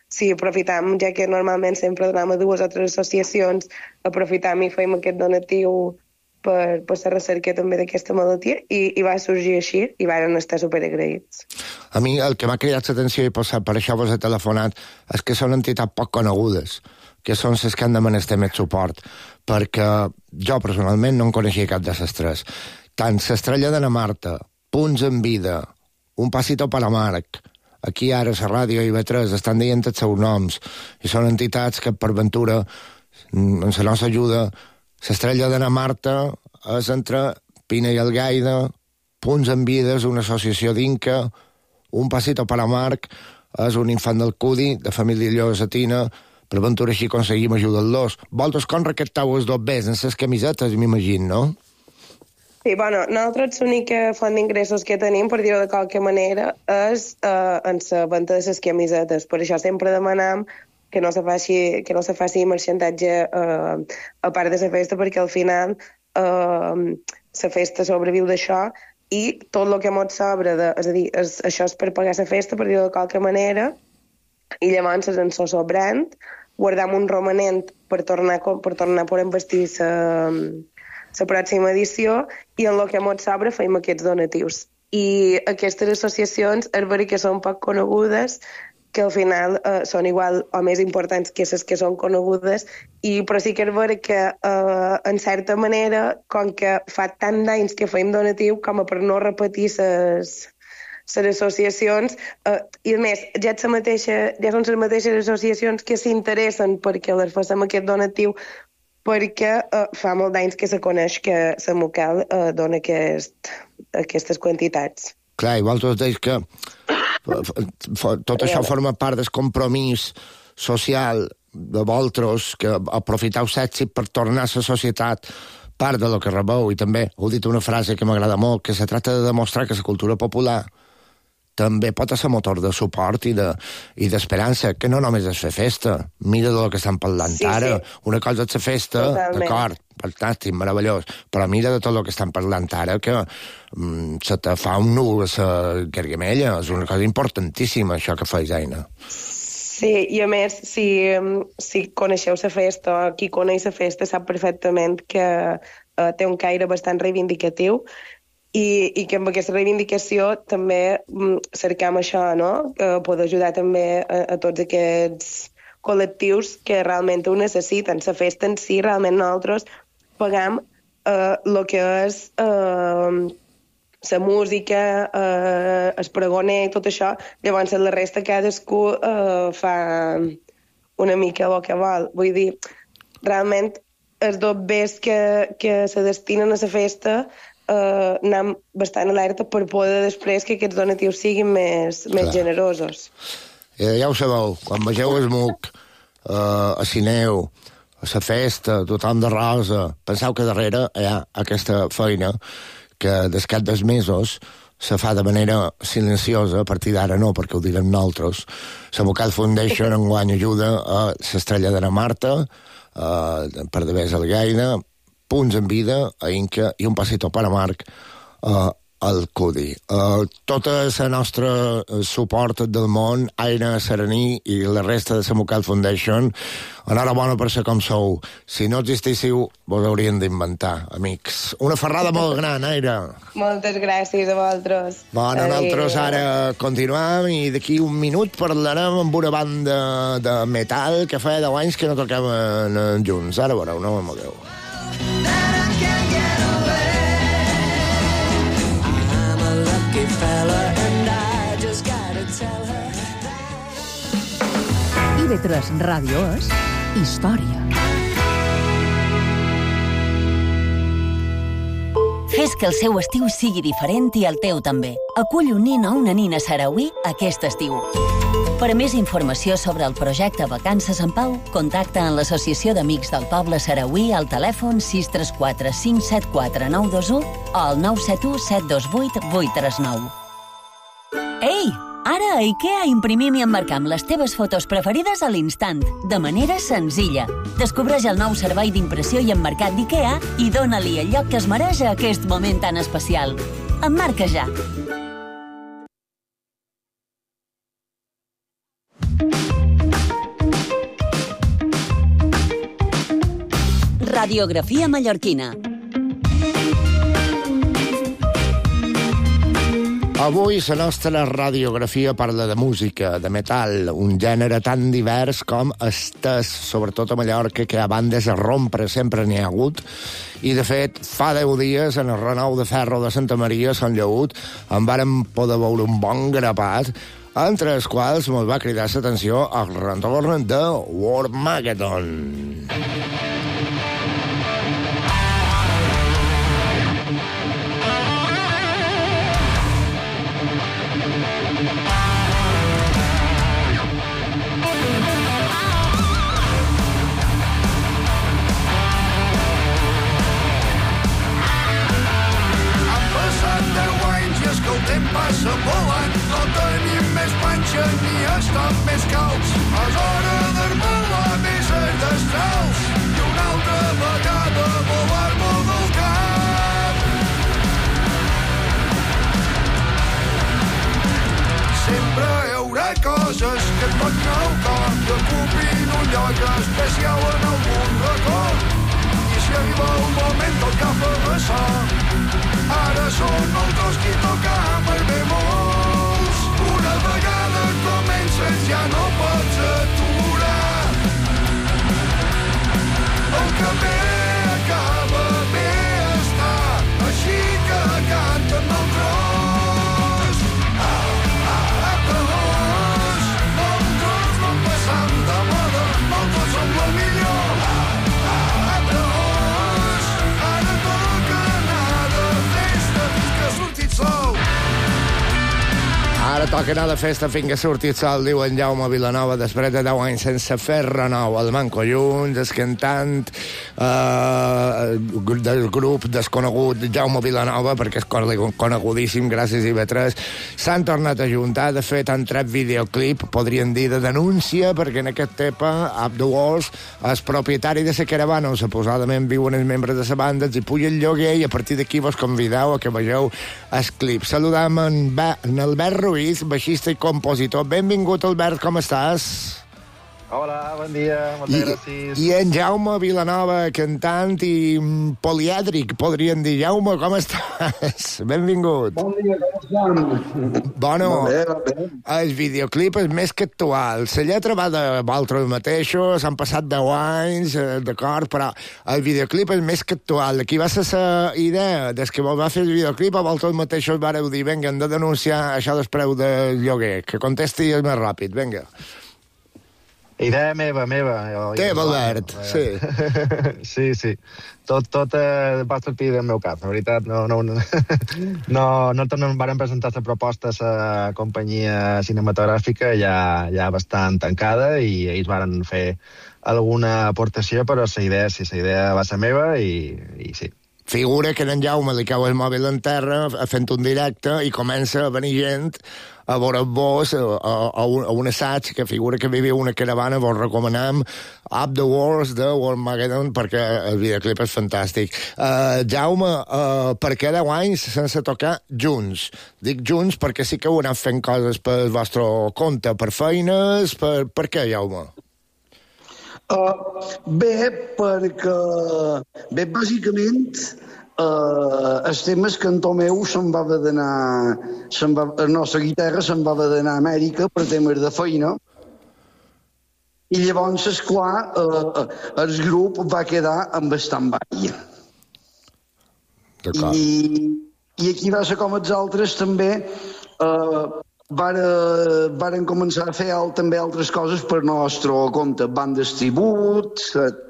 sí, aprofitam, ja que normalment sempre donem a 2 o 3 associacions, aprofitam i fem aquest donatiu per la recerca també d'aquesta malaltia i va sorgir així i van estar superagraïts. A mi el que m'ha cridat l'atenció i per això vos he telefonat és que són entitats poc conegudes, que són les que han de menester més suport, perquè jo personalment no en coneixia cap de les 3. Tant l'Estrella de na Marta, Punts en Vida, Un Pasito para Marc, aquí ara a la ràdio IB3 estan dient els seus noms, i són entitats que per ventura, amb la nostra ajuda, l'Estrella de na Marta és entre Pina i Algaida, Punts en Vida és una associació d'Inca, Un Pasito para Marc és un infant del Cudi, de família llosatina, per ventura així aconseguim ajudar-los. Vosaltres com recaptau els 2 bes en les camisetes, m'imagino, no? Sí, bueno, nosaltres l'única font d'ingressos que tenim, per dir-ho de qualque manera, és en la venda de les camisetes. Per això sempre demanam que no se faci marxantatge a part de la festa, perquè al final la festa sobreviu d'això i tot el que ens sobra, és a dir, això és per pagar la festa, per dir-ho de qualque manera, i llavors en el sobrant guardam un romanent per tornar a poder investir la pròxima edició i en el que ens sobra fem aquests donatius. I aquestes associacions és veritat que són poc conegudes, que al final són igual o més importants que les que són conegudes, però sí que és veritat que, en certa manera, com que fa tant d'anys que fem donatiu, com a per no repetir les associacions, i a més, ja són les mateixes associacions que s'interessen perquè les facem aquest donatiu, perquè fa molt d'anys que se coneix que la Mocal dona aquestes quantitats. Clar, i vosaltres deis que tot això forma part del compromís social de vosaltres, que aprofiteu l'èxit per tornar a la societat part de lo que rebeu, i també heu dit una frase que m'agrada molt, que se tracta de demostrar que la cultura popular també pot ser motor de suport i d'esperança, que no només és fer festa. Mira del que estan parlant ara. Sí. Una cosa és la festa, d'acord, fantàstic, meravellós, però mira de tot el que estan parlant ara, que se te fa un nul a la gargamella. És una cosa importantíssima, això que feis, Aina. Sí, i a més, si coneixeu la festa, o qui coneix la festa sap perfectament que té un caire bastant reivindicatiu, i que amb aquesta reivindicació també cercam això, no? Poder ajudar també a tots aquests col·lectius que realment ho necessiten. La festa en si, realment nosaltres pagam el que és la música, el pregoner i tot això, llavors la resta cadascú fa una mica el que vol. Vull dir, realment els 2 bes que se destinen a la festa anem bastant alerta per poder després que aquests donatius siguin més generosos. Ja ho sabeu, quan vegeu el MUC, a Sineu, a la festa, tothom de rosa, penseu que darrere hi ha aquesta feina que des cap dels mesos se fa de manera silenciosa, a partir d'ara no, perquè ho direm nosaltres. La Mocal Foundation enguany ajuda a l'Estrella de na Marta, per devers Algaida, Punts en Vida, a Inca, i Un Pasito para Marc, al Cudi. Tot el nostre suport del món, Aina, Serení i la resta de la Mocal Foundation, enhorabona per ser com sou. Si no existíssiu, vos haurien d'inventar, amics. Una ferrada molt gran, Aina. Moltes gràcies a vosaltres. Bueno, nosaltres ara continuem i d'aquí un minut parlarem amb una banda de metal que fa 10 anys que no tocaven junts. Ara veureu, no m'amogueu. IB3 Ràdio és història. Fes que el seu estiu sigui diferent i el teu també. Acull un nin o una nina sarauí aquest estiu. Per a més informació sobre el projecte Vacances en Pau, contacta en l'Associació d'Amics del Poble Sarauí al telèfon 634 574 921 o al 971 728 839. Ei! Ara a IKEA imprimim i emmarcam les teves fotos preferides a l'instant, de manera senzilla. Descobreix el nou servei d'impressió i emmarcat d'IKEA i dóna-li el lloc que es mereix a aquest moment tan especial. Emmarca ja! Radiografia mallorquina. Avui la nostra radiografia parla de música, de metal, un gènere tan divers com estès, sobretot a Mallorca, que a bandes a rompre sempre n'hi ha hagut. I, de fet, fa 10 dies, en el renou de ferro de Santa Maria, Sant Lleut, en vàrem poder veure un bon grapat, entre els quals ens va cridar l'atenció el retorn de Warmageddon. Passa volant, no tenim més panxa ni estem més calbs. És hora d'armar-la més destrals i una altra vegada volar-me del cap. Sempre hi haurà coses que et toquen al cor, que ocupin un lloc especial en algun record. I si arriba un moment del cap a vessar, ara són altres qui tocam el bemols. Una vegada comences ja no pots aturar. El que bé acaba bé està, així que canten el tros. Tros, nosaltres no passam de moda, nosaltres som la millor. Ara toca anar de festa fins que surti el sol, diu en Jaume Vilanova, després de 10 anys sense fer renou. El Manco Junts, el cantant del grup desconegut Jaume Vilanova, perquè és conegudíssim gràcies a IB3, s'han tornat a juntar. De fet, han tret videoclip, podríem dir, de denúncia, perquè en aquest tema Up the Walls, el propietari de la caravana on suposadament viuen els membres de la banda, els hi puja el lloguer i a partir d'aquí vos convideu a que vegeu el clip. Saludam en Albert Ruiz, baixista i compositor. Benvingut, Albert, com estàs? Hola, bon dia, moltes gràcies. I en Jaume Vilanova, cantant i polièdric, podríem dir. Jaume, com estàs? Benvingut. Bon dia, com estan? Bueno, bé. El videoclip és més que actual. La lletra va de vosaltres mateixos, han passat 10 anys, d'acord, però el videoclip és més que actual. Aquí va ser la idea, des que va fer el videoclip, a vosaltres mateixos vareu dir, vinga, hem de denunciar això del preu del lloguer, que contesti més ràpid, vinga. Idea meva. Teva, Albert, sí. Sí. Tot va sortir del meu cap. La veritat, no varen presentar la proposta a la companyia cinematogràfica ja bastant tancada i ells varen fer alguna aportació, però la idea va ser meva i sí. Figura que en Jaume li cau el mòbil en terra fent un directe i comença a venir gent a veure vos a un assaig que figura que viviu una caravana. Vos recomanem Up the Walls de Warmageddon perquè el videoclip és fantàstic. Jaume, per què 10 anys sense tocar junts? Dic junts perquè sí que heu anat fent coses pel vostre compte, per feines, per què, Jaume? Bé, bàsicament, el tema és que en Tomeu la guitarra se'n va haver d'anar a Amèrica per temes de feina i llavors, esclar, el grup va quedar amb stand-by. I aquí va ser com els altres també varen començar a fer també altres coses per nostre compte, bandes tribut.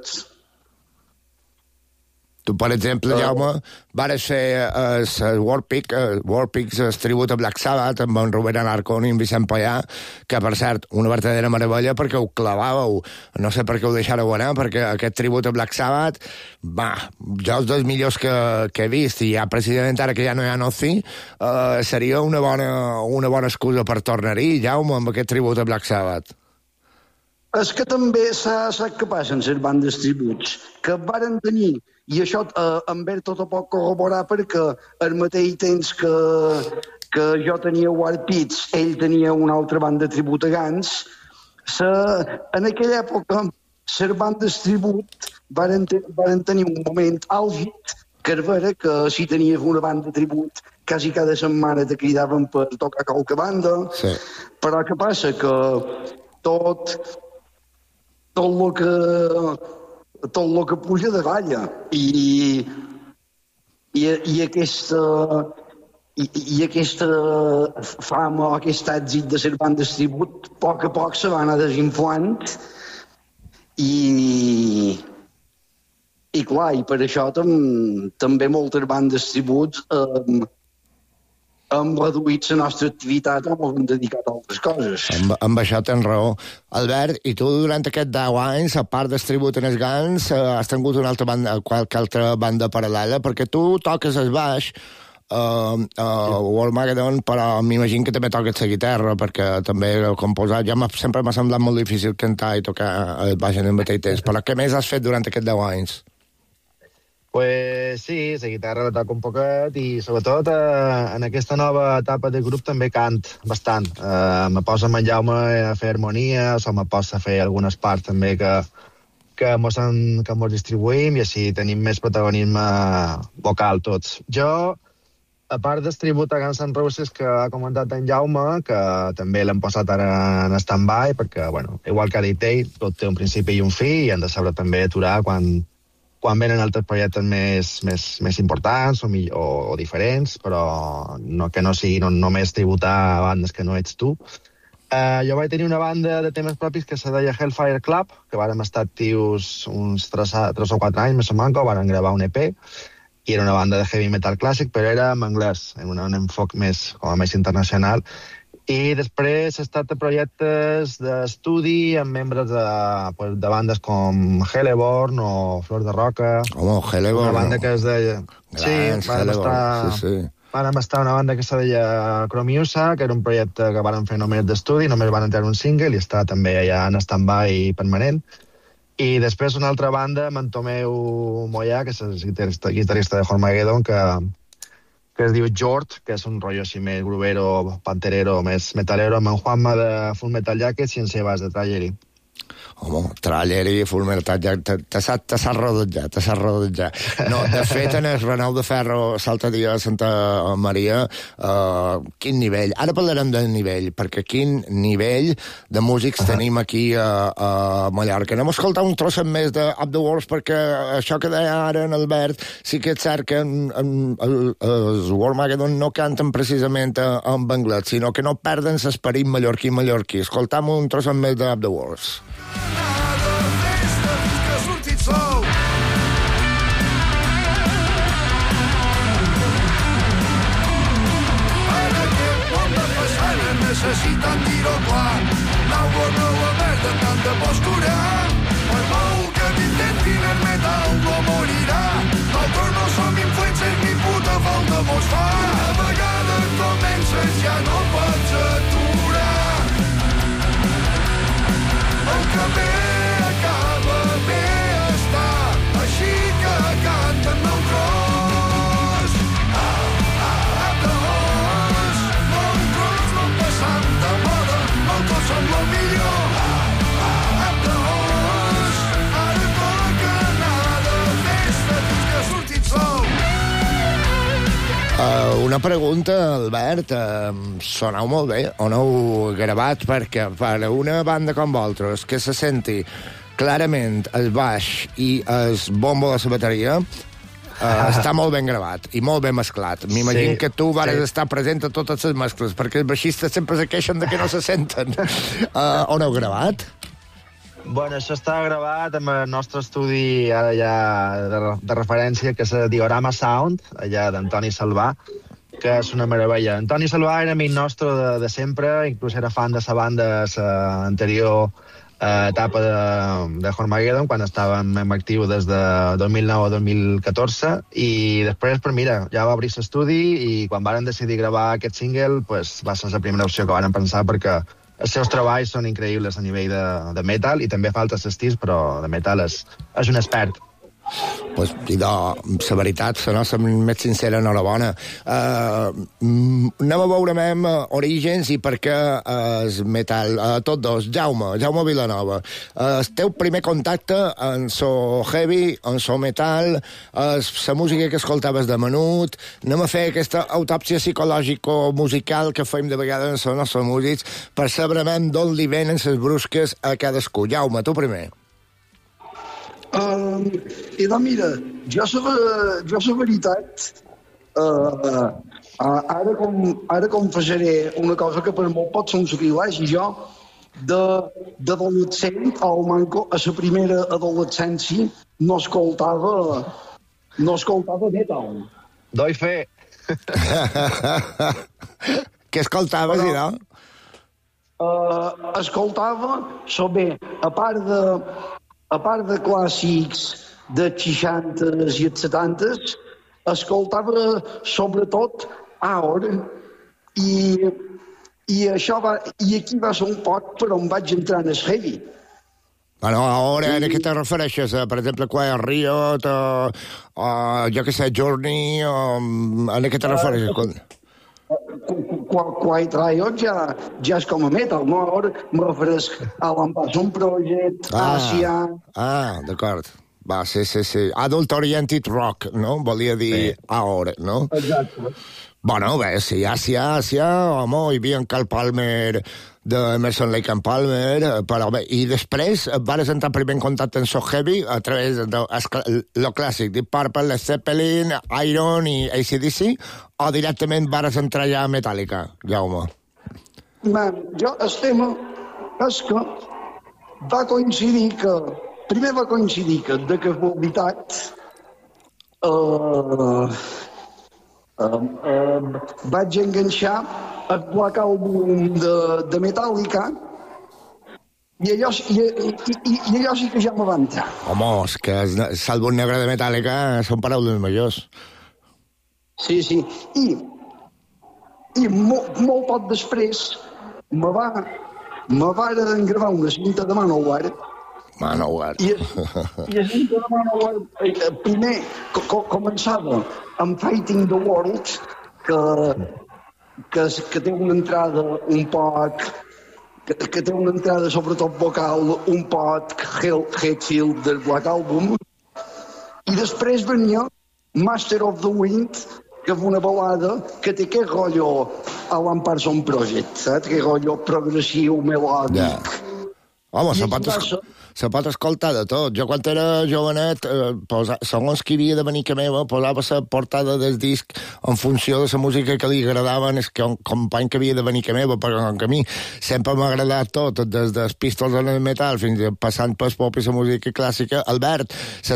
Tu, per exemple, Jaume, vares fer el Warpigs, el tribut a Black Sabbath, amb en Robert Anarcon i en Vicent Pallà, que, per cert, una verdadera meravella perquè ho clavàveu. No sé per què ho deixàreu anar, perquè aquest tribut a Black Sabbath, jo els dos millors que he vist, i ja precisament ara que ja no hi ha Noci, seria una bona excusa per tornar-hi, Jaume, amb aquest tribut a Black Sabbath. És que també sap què passa en les bandes tributs, que varen tenir, i això en ver tot a poc corroborar perquè al mateix temps que jo tenia War Pigs, ell tenia una altra banda tribut a Gans, en aquella època les bandes tribut varen tenir un moment àlgid, que era vera que si tenies una banda tribut quasi cada setmana te cridaven per tocar qualque banda, sí. Però què passa? Que tot el que puja de balla i aquesta fama, aquest èxit de ser bandes tribut, a poc se va anar desinflant i clar, i per això també moltes bandes tributs hem reduït la nostra activitat o ens hem dedicat a altres coses. Amb això tens raó. Albert, i tu durant aquests 10 anys, a part del tribut en els Guns, has tingut una altra banda, qualque altra banda paral·lela, perquè tu toques el baix Warmageddon, però m'imagino que també toques la guitarra, perquè també composar, sempre m'ha semblat molt difícil cantar i tocar el baix en el mateix temps, però què més has fet durant aquests 10 anys? Pues sí, la guitarra la toco un poquet i sobretot en aquesta nova etapa de grup també cant bastant. Me poso amb en Jaume a fer harmonies o me poso a fer algunes parts també que mos distribuïm i així tenim més protagonisme vocal tots. Jo, a part del tribut a Guns N' Roses que ha comentat en Jaume, que també l'hem posat ara en stand-by, perquè, bueno, igual que ha dit ell, tot té un principi i un fi i hem de saber també aturar quan venen altres projectes més importants o diferents, però que no sigui només tributar a bandes que no ets tu. Jo vaig tenir una banda de temes propis que se deia Hellfire Club, que vàrem estar actius uns 3 o 4 anys, més o manco, vàrem gravar un EP, i era una banda de heavy metal clàssic, però era en anglès, en un enfoc més internacional. I després he estat a projectes d'estudi amb membres de bandes com Hellborn o Flor de Roca. Home, Hellborn. Una banda que es deia... Vàrem estar una banda que se deia Cromiusa, que era un projecte que vàrem fer només d'estudi, només van entrar un single i està també allà en stand-by permanent. I després una altra banda, amb en Tomeu Moyà, que és el guitarrista de Hormageddon, que es diu Jort, que és un rotllo així més grubero, panterero, més metalero, amb en Juanma de Full Metal Jacket i en Sebas de Tragedy. Home, Tragedy, Full Metal Jacket, te s'ha rodat ja. No, de fet, en el Renou de Ferro l'altre dia a Santa Maria, quin nivell, ara parlarem del nivell, perquè quin nivell de músics tenim aquí a Mallorca. Anem a escoltar un trosset més de Up the Walls, perquè això que deia ara en Albert, sí que és cert que els Warmageddon no canten precisament en anglès, sinó que no perden l'esperit mallorquí. Escoltam un trosset més de Up the Walls. Necessiten dir-ho clar, no haver de tanta postura. Per molt que t'intentin el metal no morirà. Nosaltres no som influencers ni puta falta mos fa. Una vegada comences ja no pots aturar. El que bé acaba bé està, així que canten el tros. Up the horse, molt tros, no passant de moda, el tros som lo millor. Up the horse, ara toca anar de festa fins que ha sortit sol. Una pregunta, Albert, soneu molt bé o no heu gravat, perquè per una banda com vosaltres que se senti clarament el baix i el bombo de la bateria està molt ben gravat i molt ben mesclat. M'imagino que tu vares estar present a totes les mescles, perquè els baixistes sempre se queixen de que no se senten. On heu gravat? Bueno, això està gravat amb el nostre estudi ara ja de referència, que és Diorama Sound, allà d'Antoni Salvà, que és una meravella. Antoni Salvà era amic nostre de sempre, inclús era fan de la banda anterior etapa de Hormageddon, quan estàvem en actiu des de 2009 a 2014, i després, pues mira, ja va obrir l'estudi i quan varen decidir gravar aquest single, pues, va ser la primera opció que varen pensar, perquè els seus treballs són increïbles a nivell de metal, i també fa altres estils, però de metal és un expert. Pues, idò, la veritat, la nostra més sincera enhorabona. Anem a veure orígens i per què el metal. Tots dos. Jaume Vilanova. El teu primer contacte amb so heavy, amb so metal, la música que escoltaves de menut. Anem a fer aquesta autòpsia psicològico-musical que fem de vegades amb els nostres músics per saber d'on li venen les brusques a cadascú. Jaume, tu primer. Mira, jo la veritat, ara confessaré una cosa que per molt pot ser un sacrilegi. Jo, d'adolescent, al manco, a la primera adolescència, no escoltava metal. Doy fe. Què escoltaves, idò? Escoltava, a part de clàssics dels 60s i els 70s, escoltava sobretot Aor, i aquí va ser un poc per on vaig entrar en el heavy. Bueno, ara, a què te refereixes? Per exemple, Quiet Riot, o jo què sé, Journey, a què te refereixes? Quiet Riot ja és com a metal, no? Ara me refereix a l'Amazon Project, Àsia... d'acord. Va, sí. Adult Oriented Rock, no? Volia dir ara, no? Exacte. Bueno, bé, sí, Àsia, home, hi havia en Carl Palmer d'Emerson Lake and Palmer, però bé, i després vas entrar primer en contacte amb So Heavy a través de lo clàssic, Deep Purple, Led Zeppelin, Iron i AC/DC, o directament vas entrar ja a Metallica, Jaume? Jo, el tema és que va coincidir que de casualitat vaig enganxar el Black Album de Metallica i allò sí que ja me va entrar. Home, és que l'àlbum negre de Metallica són paraules majors. Sí. I molt poc després me varen gravar una cinta de Manowar. I la cinta de Manowar primer començava amb Fighting the World, que té una entrada un poc... que té una entrada sobretot vocal un poc Hetfield del Black Album, i després venia Master of the Wind, que és una balada que té aquest rotllo a l'Amazon Project, saps? Aquest rotllo progressiu, melòdic. Home, se pot escoltar de tot. Jo, quan era jovenet, segons qui havia de venir que meva, posava la portada del disc en funció de la música que li agradaven el company que havia de venir que meva, perquè a mi sempre m'ha agradat tot, des dels Pistols en el metal fins passant pel pop i la música clàssica. Albert,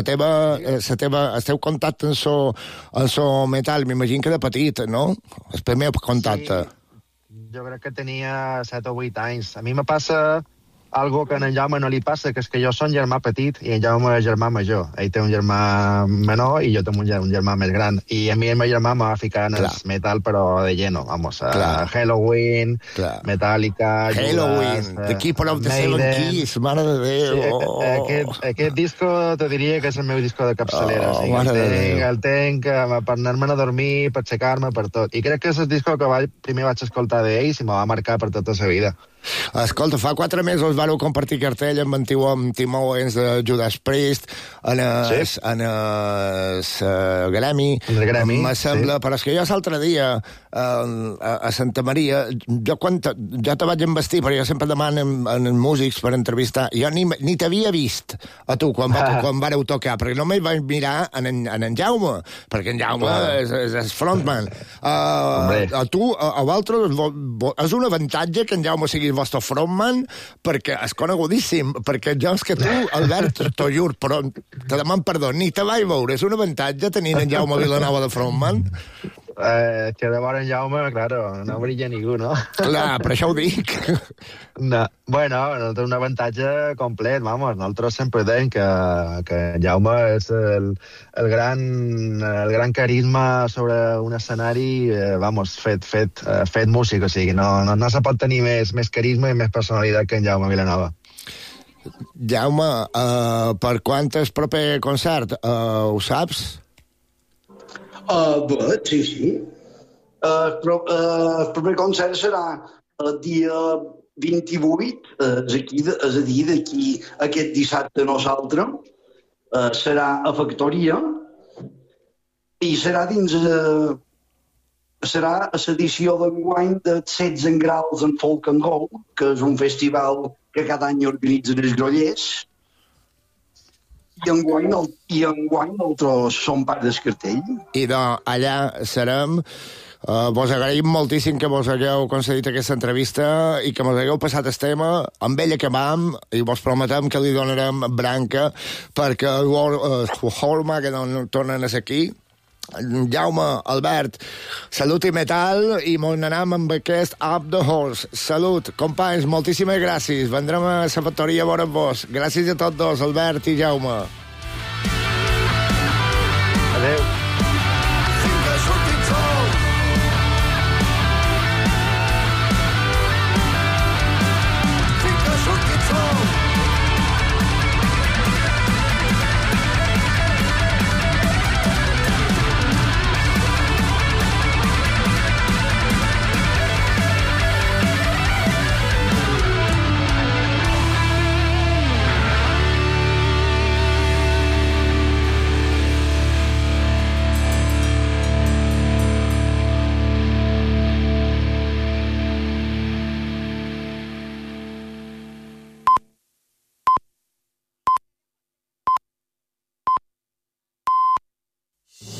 el teu contacte en so metal, m'imagino que de petit, no? El primer contacte. Sí. Jo crec que tenia 7 o 8 anys. A mi me passa algo que en Jaume no li passa, que és que jo som germà petit i en Jaume és germà major. Ell té un germà menor i jo tinc un germà més gran. I a mi el meu germà m'ha ficat en el metal, però de lleno. Vamos, Halloween, Metallica, Halloween, The Keeper of the Seven Keys, mare de Déu. Aquest disco te diria que és el meu disco de capçalera. El tenc per anar-me'n a dormir, per aixecar-me, per tot. I crec que és el disco que primer vaig escoltar d'ells i me va marcar per tota la vida. Escolta, fa 4 mesos vàreu compartir cartell amb Tim Owens de Judas Priest en el Grammy. Me sembla, però és que jo l'altre dia a Santa Maria, jo te vaig investir, però jo sempre demano en músics per entrevistar, jo ni t'havia vist a tu quan vareu tocar, perquè només vaig mirar en Jaume, perquè en Jaume és frontman. A tu, a vosaltres, és un avantatge que en Jaume sigui el vostre frontman, perquè és conegudíssim, perquè jo és que tu, Albert, t'ho jur, però te deman perdó, ni te vaig veure, és un avantatge tenir en Jaume Vilanova de frontman? Que de veure en Jaume, claro, no brilla ningú, no? Clar, per això ho dic. No. Bueno, té un avantatge complet, vamos. Nosaltres sempre deim que Jaume és el gran carisma sobre un escenari, vamos, fet músic, o sigui, no se pot tenir més carisma i més personalitat que en Jaume Vilanova. Jaume, per quan és proper concert? Ho saps? Bé, sí. El proper concert serà el dia 28, és a dir, d'aquí aquest dissabte nosaltres. Serà a Factoria i serà serà a l'edició d'enguany de 16 graus en Folk and Roll, que és un festival que cada any organitzen els Grollers. I enguany nosaltres som part del cartell. I allà serem. Vos agraïm moltíssim que vos hagueu concedit aquesta entrevista i que mos hagueu passat el tema. Amb ell acabam i vos prometem que li donarem branca perquè el Hormageddon tornen a ser aquí. Jaume, Albert, salut i metal i mos n'anem amb aquest Up the Horse. Salut, companys, moltíssimes gràcies. Vendrem a la factoria a veure vos. Gràcies a tots dos, Albert i Jaume.